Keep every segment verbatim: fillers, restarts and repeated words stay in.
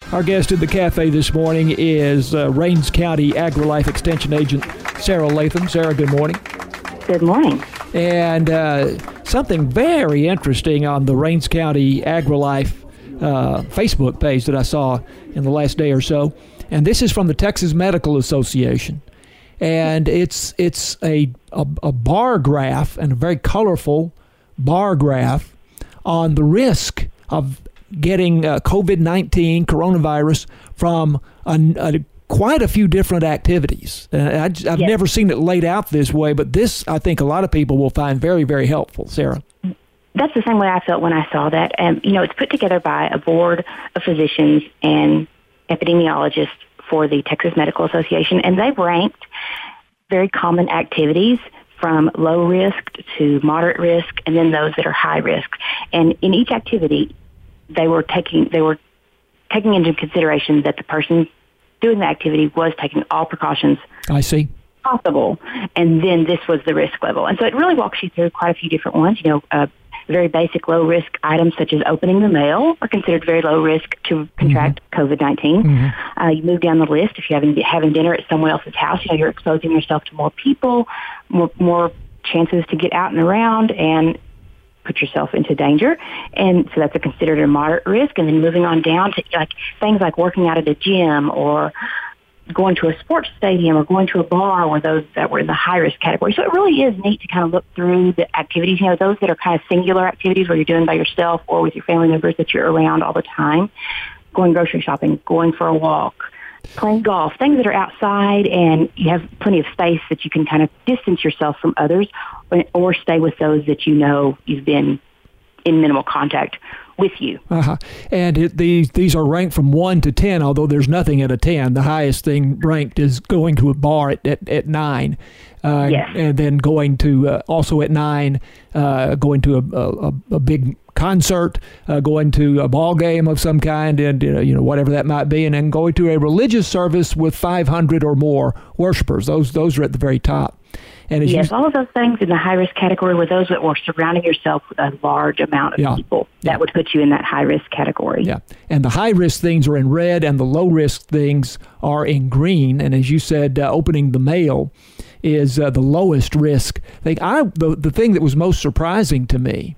Our guest in the cafe this morning is uh, Rains County AgriLife Extension Agent Sarah Latham. Sarah, good morning. Good morning. And uh, something very interesting on the Rains County AgriLife uh, Facebook page that I saw in the last day or so. And this is from the Texas Medical Association. And it's it's a, a, a bar graph, and a very colorful bar graph on the risk of getting uh, COVID nineteen, coronavirus, from a, a, quite a few different activities. Uh, I, I've yes. never seen it laid out this way, but this, I think, a lot of people will find very, very helpful. Sarah? That's the same way I felt when I saw that. And, you know, it's put together by a board of physicians and epidemiologists for the Texas Medical Association, and they've ranked very common activities from low risk to moderate risk, and then those that are high risk. And in each activity, they were taking they were taking into consideration that the person doing the activity was taking all precautions I see. possible, and then this was the risk level. And so it really walks you through quite a few different ones. You know, uh, very basic low-risk items such as opening the mail are considered very low risk to contract mm-hmm. COVID nineteen. Mm-hmm. Uh, you move down the list. If you're having, having dinner at someone else's house, you know, you're exposing yourself to more people, more, more chances to get out and around and put yourself into danger. And so that's a considered a moderate risk. And then moving on down to like things like working out at a gym or going to a sports stadium or going to a bar were those that were in the high-risk category. So it really is neat to kind of look through the activities, you know, those that are kind of singular activities where you're doing by yourself or with your family members that you're around all the time, going grocery shopping, going for a walk, playing golf, things that are outside and you have plenty of space that you can kind of distance yourself from others or, or stay with those that you know you've been in minimal contact with you. Uh-huh. And it, these these are ranked from one to ten, although there's nothing at a ten. The highest thing ranked is going to a bar at, at, at nine. Uh, yes. And then going to, uh, also at nine, uh, going to a, a, a big concert, uh, going to a ball game of some kind, and uh, you know, whatever that might be, and then going to a religious service with five hundred or more worshipers. Those, those are at the very top. And as yes, you, all of those things in the high-risk category were those that were surrounding yourself with a large amount of yeah, people. That yeah. would put you in that high-risk category. Yeah, and the high-risk things are in red, and the low-risk things are in green. And as you said, uh, opening the mail is uh, the lowest risk thing. I, the, the thing that was most surprising to me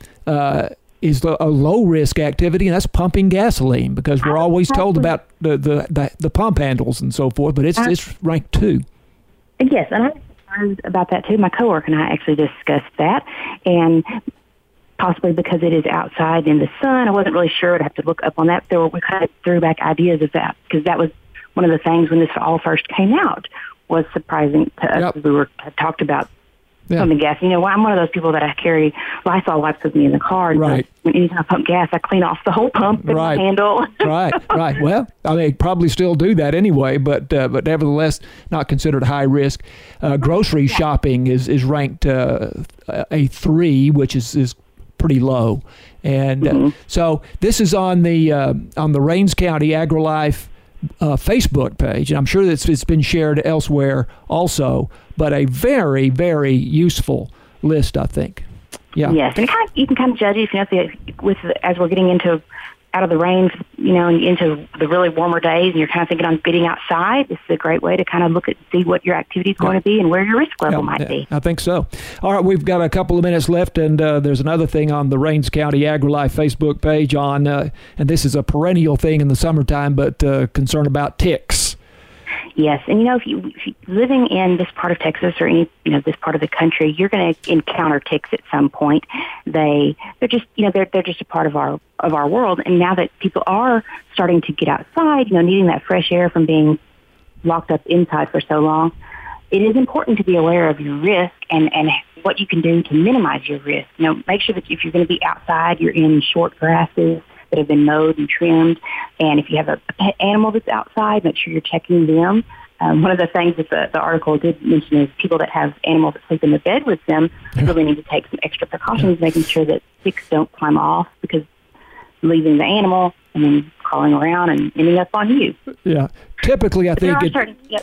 uh, is the, a low-risk activity, and that's pumping gasoline, because we're always told about the, the, the, the pump handles and so forth, but it's, it's ranked two. Yes, and I about that too. My coworker and I actually discussed that, and possibly because it is outside in the sun, I wasn't really sure. I'd have to look up on that. So we kind of threw back ideas of that, because that was one of the things when this all first came out was surprising to us. Yep. We were had talked about yeah. pumping gas. You know, I'm one of those people that I carry Lysol wipes with me in the car. And right. So anytime I pump gas, I clean off the whole pump and right. the handle. right, right. Well, I mean, probably still do that anyway, but uh, but nevertheless, not considered high risk. Uh, grocery yeah. shopping is is ranked uh, a three, which is, is pretty low, and mm-hmm. uh, so this is on the uh, on the Rains County AgriLife uh, Facebook page, and I'm sure that it's, it's been shared elsewhere also. But a very, very useful list, I think. Yeah. Yes, and kind of, you can kind of judge it, you know, the, with the, as we're getting into out of the rain, you know, and into the really warmer days, and you're kind of thinking on getting outside. This is a great way to kind of look at see what your activity is going yeah. to be and where your risk level yeah, might be. I think so. All right, we've got a couple of minutes left, and uh, there's another thing on the Rains County AgriLife Facebook page on, uh, and this is a perennial thing in the summertime, but uh, concern about ticks. Yes, and you know, if, you, if you're living in this part of Texas or any, you know, this part of the country, you're going to encounter ticks at some point. They, they're just, you know, they're they're just a part of our of our world. And now that people are starting to get outside, you know, needing that fresh air from being locked up inside for so long, it is important to be aware of your risk and and what you can do to minimize your risk. You know, make sure that if you're going to be outside, you're in short grasses that have been mowed and trimmed. And if you have a pet animal that's outside, make sure you're checking them. Um, one of the things that the, the article did mention is people that have animals that sleep in the bed with them really need to take some extra precautions, making sure that ticks don't climb off, because leaving the animal and then crawling around and ending up on you. Yeah. Typically, I think... There are it, certain, yep.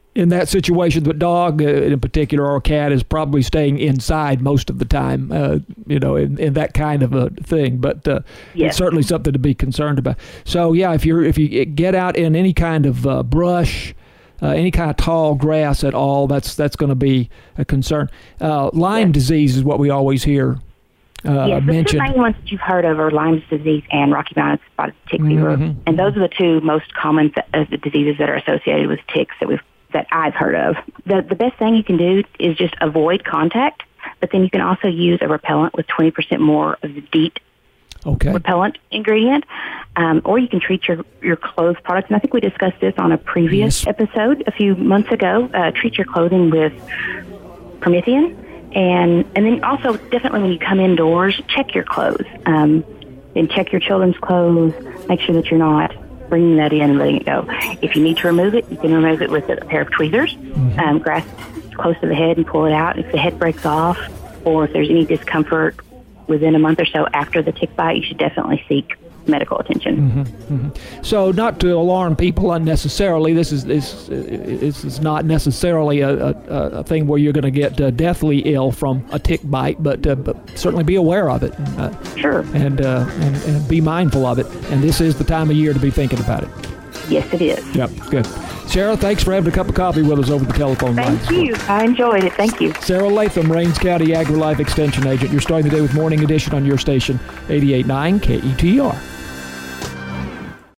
in that situation, the dog uh, in particular or a cat is probably staying inside most of the time, uh, you know, in, in that kind of a thing. But uh, yes. It's certainly something to be concerned about. So, yeah, if you're if you get out in any kind of uh, brush, uh, any kind of tall grass at all, that's that's going to be a concern. Uh, Lyme yes. disease is what we always hear uh, yes, mentioned. the two main ones that you've heard of are Lyme disease and Rocky Mountain spotted tick fever. Mm-hmm. And those are the two most common uh, diseases that are associated with ticks that we've that I've heard of. The the best thing you can do is just avoid contact, but then you can also use a repellent with twenty percent more of the DEET okay. repellent ingredient, um, or you can treat your, your clothes products. And I think we discussed this on a previous yes. episode a few months ago. Uh, treat your clothing with Promethean, and and then also definitely when you come indoors, check your clothes. Um, and check your children's clothes. Make sure that you're not bringing that in and letting it go. If you need to remove it, you can remove it with a pair of tweezers. Mm-hmm. Um, grasp close to the head and pull it out. If the head breaks off, or if there's any discomfort within a month or so after the tick bite, you should definitely seek medical attention. Mm-hmm, mm-hmm. So, not to alarm people unnecessarily, this is this, this is not necessarily a, a, a thing where you're going to get uh, deathly ill from a tick bite, but uh, but certainly be aware of it. Uh, sure. And, uh, and and be mindful of it. And this is the time of year to be thinking about it. Yes, it is. Yep, good. Sarah, thanks for having a cup of coffee with us over the telephone line. Thank you. I enjoyed it. Thank you. Sarah Latham, Rains County AgriLife Extension Agent. You're starting the day with Morning Edition on your station, eighty-eight point nine K E T R.